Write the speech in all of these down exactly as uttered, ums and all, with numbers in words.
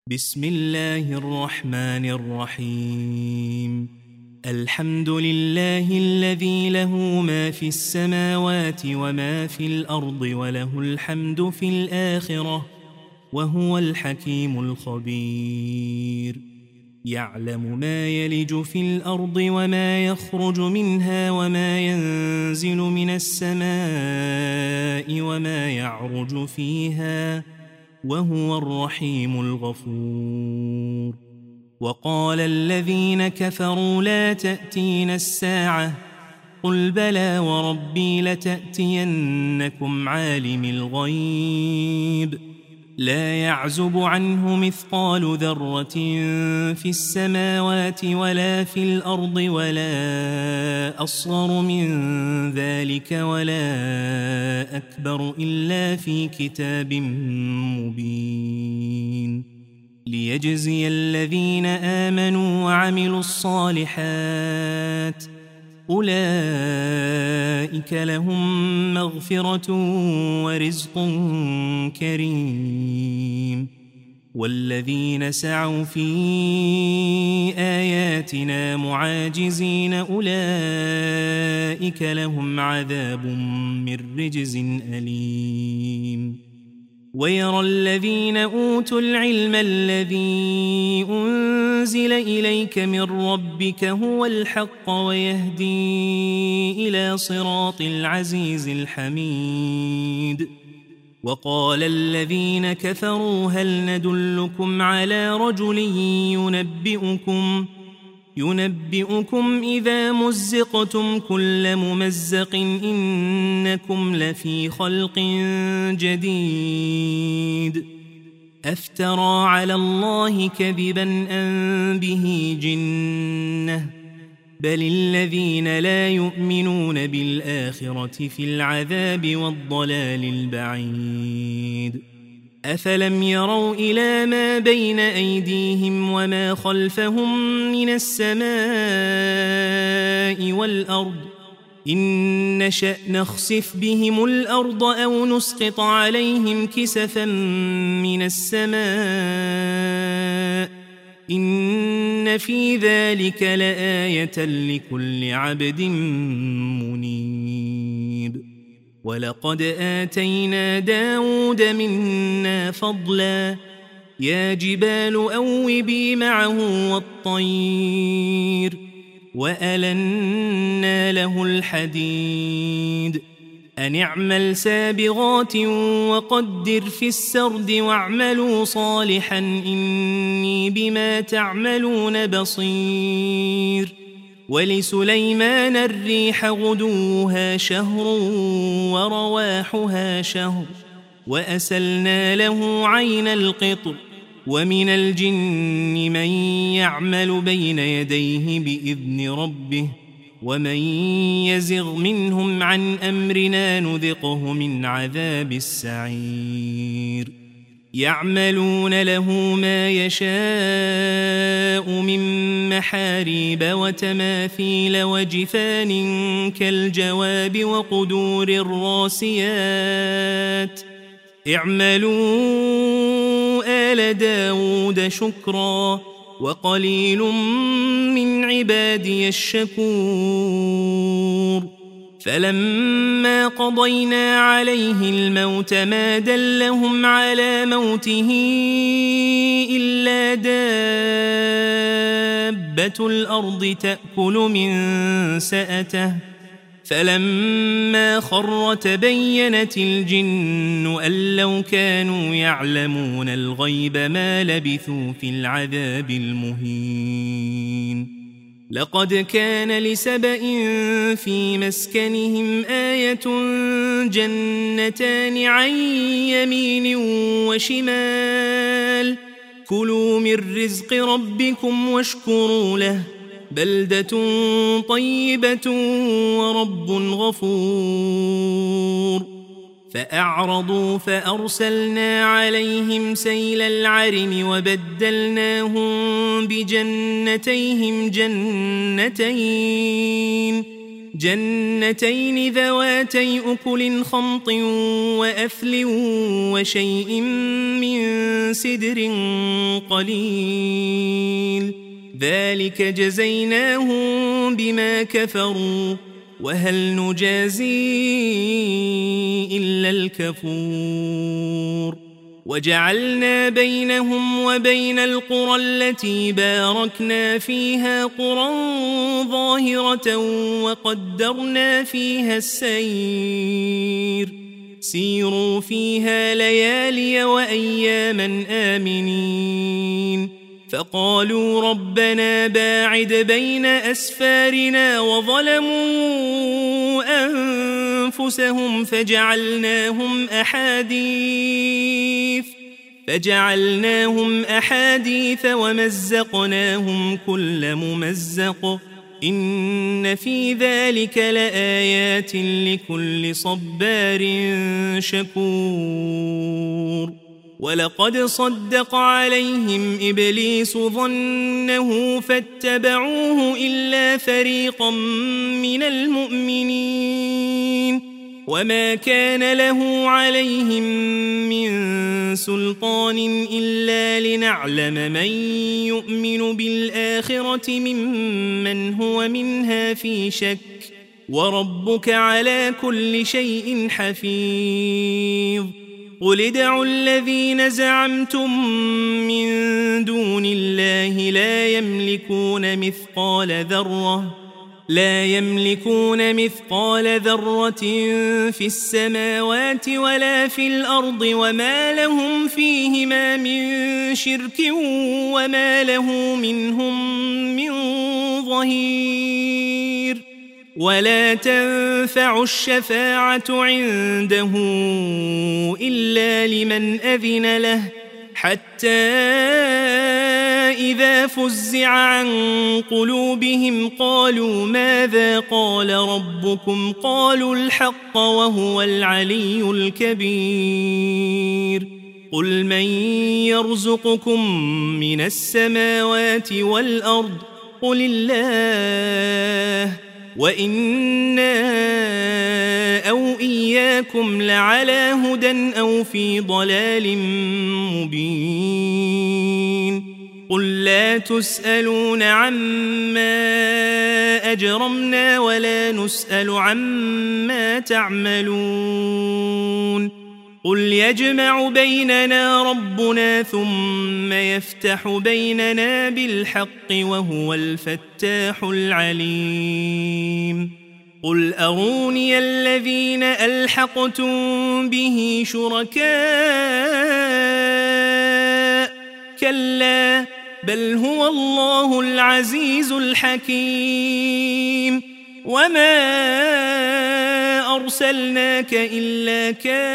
بسم الله الرحمن الرحيم. الحمد لله الذي له ما في السماوات وما في الأرض وله الحمد في الآخرة وهو الحكيم الخبير. يعلم ما يلج في الأرض وما يخرج منها وما ينزل من السماء وما يعرج فيها وهو الرحيم الغفور. وقال الذين كفروا لا تأتين الساعة قل بلى وربي لتأتينكم عالم الغيب لا يعزب عنه مثقال ذرة في السماوات ولا في الأرض ولا أصغر من ذلك ولا أكبر إلا في كتاب مبين ليجزي الذين آمنوا وعملوا الصالحات أولئك لهم مغفرة ورزق كريم. والذين سعوا في آياتنا معاجزين أولئك لهم عذاب من رجز أليم. ويرى الذين أوتوا العلم الذي أنزل إليك من ربك هو الحق ويهدي إلى صراط العزيز الحميد. وقال الذين كفروا هل ندلكم على رجل ينبئكم ينبئكم إذا مزقتم كل ممزق إنكم لفي خلق جديد أفترى على الله كذبا أم به جنة بل الذين لا يؤمنون بالآخرة في العذاب والضلال البعيد. أفلم يروا إلى ما بين أيديهم وما خلفهم من السماء والأرض إن نشأ نخسف بهم الأرض أو نسقط عليهم كسفا من السماء إن في ذلك لآية لكل عبد منيب. ولقد آتينا داود منا فضلا يا جبال أوبي معه والطير وألنا له الحديد أن اعمل سابغات وقدر في السرد واعملوا صالحا إني بما تعملون بصير. ولسليمان الريح غدوها شهر ورواحها شهر وأسلنا له عين القطر ومن الجن من يعمل بين يديه بإذن ربه ومن يزغ منهم عن أمرنا نذقه من عذاب السعير. يعملون له ما يشاء من محاريب وتماثيل وجفان كالجواب وقدور الراسيات اعملوا آل داود شكرا وقليل من عبادي الشكور. فلما قضينا عليه الموت ما دلهم على موته إلا دابة الأرض تأكل من سأته فلما خر تبينت الجن أن لو كانوا يعلمون الغيب ما لبثوا في العذاب المهين. لقد كان لسبإ في مسكنهم آية جنتان عن يمين وشمال كلوا من رزق ربكم واشكروا له بلدة طيبة ورب غفور. فأعرضوا فأرسلنا عليهم سيل العرم وبدلناهم بجنتيهم جنتين جنتين ذواتي أكل خمط وأثل وشيء من سدر قليل ذلك جزيناهم بما كفروا وهل نجازي إلا الكفور وجعلنا بينهم وبين القرى التي باركنا فيها قرى ظاهرة وقدرنا فيها السير سيروا فيها ليالي وأياما آمنين فقالوا ربنا باعد بين أسفارنا وظلموا أنفسهم فجعلناهم أحاديث فجعلناهم أحاديث ومزقناهم كل ممزق إن في ذلك لآيات لكل صبار شكور ولقد صدق عليهم إبليس ظنه فاتبعوه إلا فريقا من المؤمنين وما كان له عليهم من سلطان إلا لنعلم من يؤمن بالآخرة ممن هو منها في شك وربك على كل شيء حفيظ قل ادعوا الذين زعمتم من دون الله لا يملكون مثقال ذرة لا يملكون مثقال ذرة في السماوات ولا في الأرض وما لهم فيهما من شرك وما له منهم من ظهير ولا تنفع الشفاعة عنده إلا لمن أذن له حتى إذا فزع عن قلوبهم قالوا ماذا قال ربكم قالوا الحق وهو العلي الكبير قل من يرزقكم من السماوات والأرض قل الله وإنا أو إياكم لعلى هدى أو في ضلال مبين قل لا تسألون عما أجرمنا ولا نسأل عما تعملون قل يجمع بيننا ربنا ثم يفتح بيننا بالحق وهو الفتاح العليم قل أروني الذين ألحقتم به شركاء كلا بل هو الله العزيز الحكيم وما أرسلناك إلا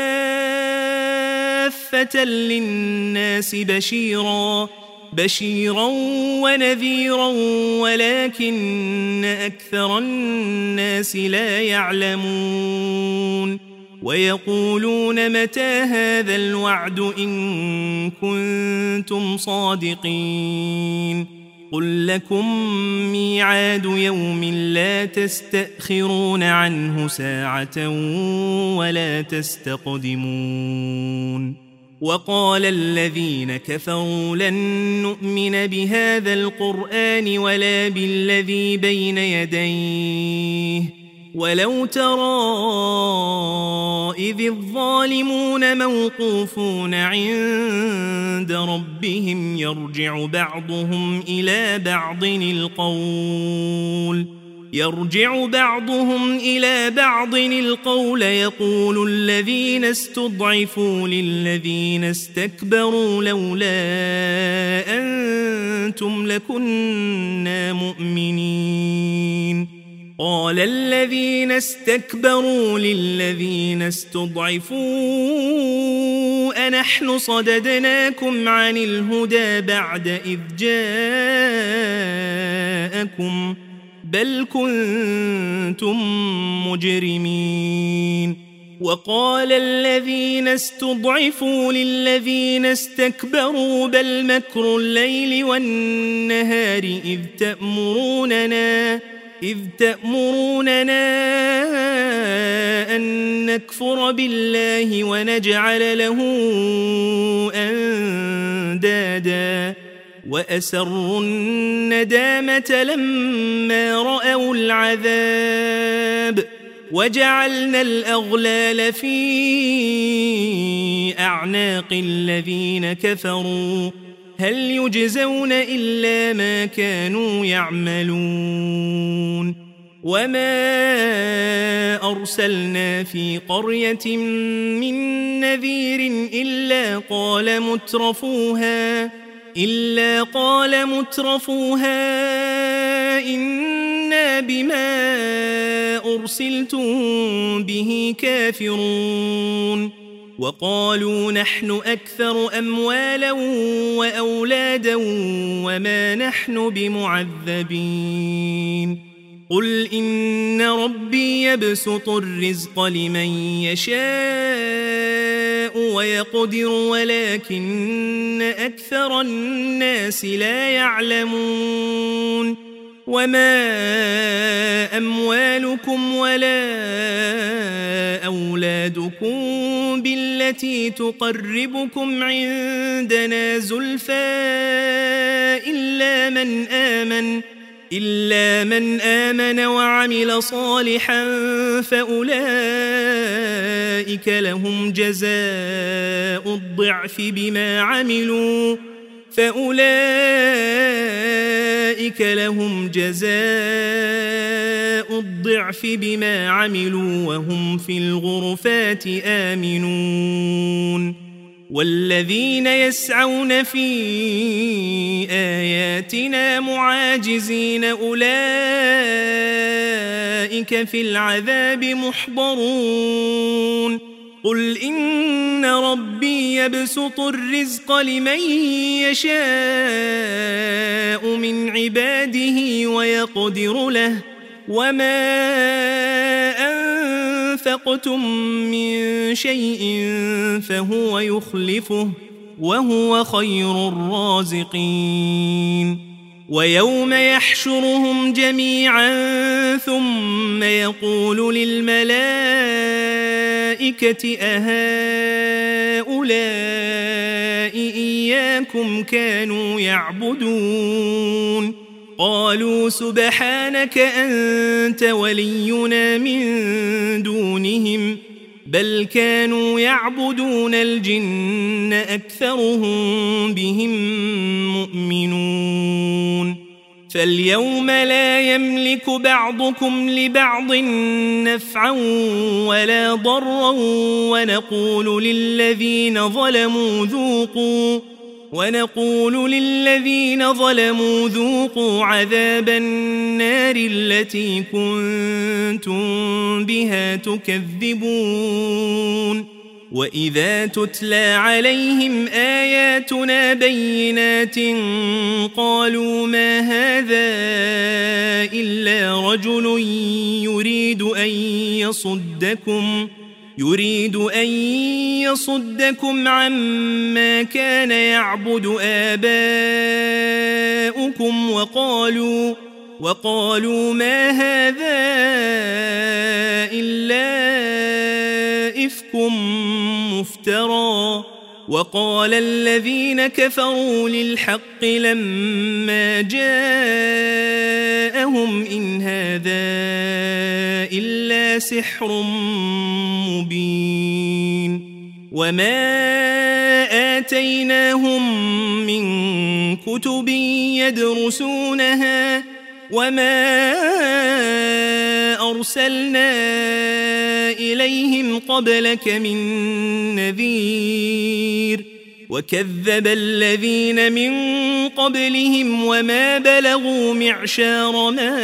كافة للناس بشيرا بشيرا ونذيرا ولكن أكثر الناس لا يعلمون ويقولون متى هذا الوعد إن كنتم صادقين قل لكم ميعاد يوم لا تستأخرون عنه ساعة ولا تستقدمون وقال الذين كفروا لن نؤمن بهذا القرآن ولا بالذي بين يديه ولو ترى إذ الظالمون موقوفون عند ربهم يرجع بعضهم إلى بعض القول يرجع بعضهم إلى بعض القول يقول الذين استضعفوا للذين استكبروا لولا أنتم لكنا مؤمنين قال الذين استكبروا للذين استضعفوا أنحن صددناكم عن الهدى بعد إذ جاءكم بل كنتم مجرمين وقال الذين استضعفوا للذين استكبروا بل مكر الليل والنهار إذ تأمروننا إذ تأمروننا أن نكفر بالله ونجعل له أندادا وأسروا الندامة لما رأوا العذاب وجعلنا الأغلال في أعناق الذين كفروا هل يجزون إلا ما كانوا يعملون وما أرسلنا في قرية من نذير إلا قال مترفوها إلا قال مترفوها إنا بما أرسلتم به كافرون وقالوا نحن أكثر أموالا وأولادا وما نحن بمعذبين قل إن ربي يبسط الرزق لمن يشاء ويقدر ولكن أكثر الناس لا يعلمون وما أموالكم ولا أولادكم بالتي تقربكم عندنا زلفى إلا من آمن إلا من آمن وعمل صالحا فأولئك لهم جزاء الضعف بما عملوا فأولئك لهم جزاء الضعف بما عملوا وهم في الغرفات آمنون والذين يسعون في آياتنا معاجزين أولئك في العذاب محضرون قل إن ربي يبسط الرزق لمن يشاء من عباده ويقدر له وما أنفقتم من شيء فهو يخلفه وهو خير الرازقين ويوم يحشرهم جميعا ثم يقول للملائكة أهؤلاء إياكم كانوا يعبدون قالوا سبحانك أنت ولينا من دونهم بل كانوا يعبدون الجن أكثرهم بهم مؤمنون فاليوم لا يملك بعضكم لبعض نفعا ولا ضرا ونقول للذين ظلموا ذوقوا ونقول للذين ظلموا ذوقوا عذاب النار التي كنتم بها تكذبون وإذا تتلى عليهم آياتنا بينات قالوا ما هذا إلا رجل يريد أن يصدكم يريد أن يصدكم عما كان يعبد آباؤكم وقالوا وقالوا ما هذا إلا إفك مفترى وقال الذين كفروا للحق لما جاءهم إن هذا إلا سحر مبين وما آتيناهم من كتب يدرسونها وما أرسلنا إليهم قبلك من نذير وكذب الذين من قبلهم وما بلغوا معشار ما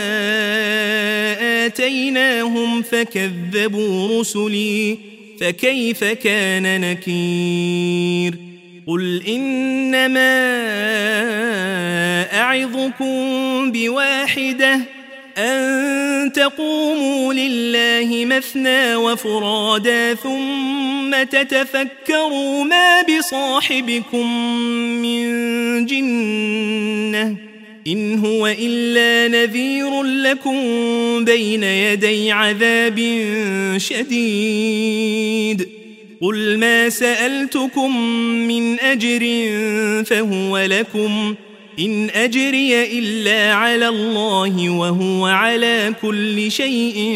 آتيناهم فكذبوا رسلي فكيف كان نكير قل إنما أعظكم بواحدة أن تقوموا لله مثنى وفرادا ثم تتفكروا ما بصاحبكم من جنة إن هو إلا نذير لكم بين يدي عذاب شديد قل ما سألتكم من أجر فهو لكم إن أجري إلا على الله وهو على كل شيء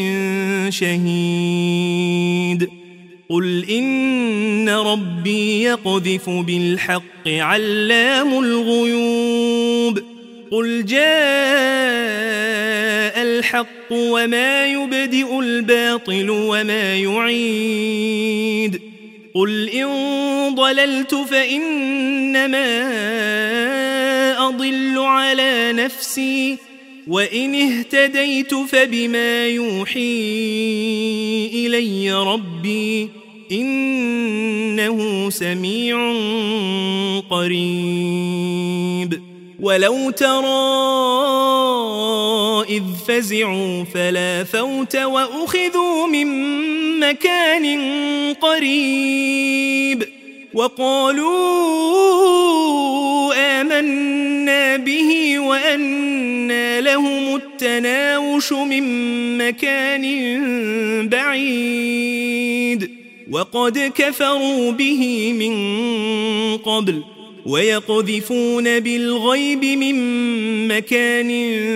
شهيد قل إن ربي يقذف بالحق علام الغيوب قل جاء الحق وما يبدئ الباطل وما يعيد قل إن ضللت فإنما أضل على نفسي وإن اهتديت فبما يوحي إلي ربي إنه سميع قريب ولو ترى إذ فزعوا فلا فوت وأخذوا من مكان قريب وقالوا آمنا به وأنى لهم التناوش من مكان بعيد وقد كفروا به من قبل ويقذفون بالغيب من مكان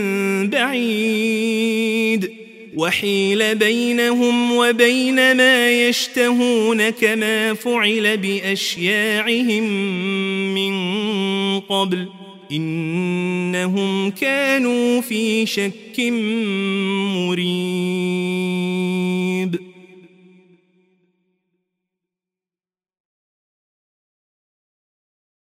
بعيد وحيل بينهم وبين ما يشتهون كما فعل بأشياعهم من قبل إنهم كانوا في شك مريب.